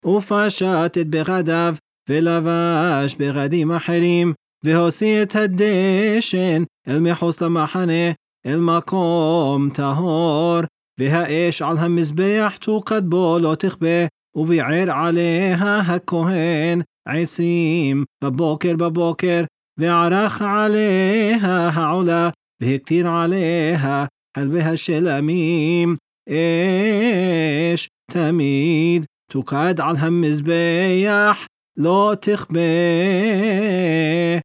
ופשט את בגדיו, ולבש בגדים אחרים, והוציא את הדשן אל מחוץ למחנה, אל מקום טהור, והאש על המזבח תוקד בו לא תכבה, וביער עליה הכהן עצים בבוקר, וערך עליה העולה, והקטיר עליה חלבי השלמים, אש תמיד תוקד על המזבח לא תכבה.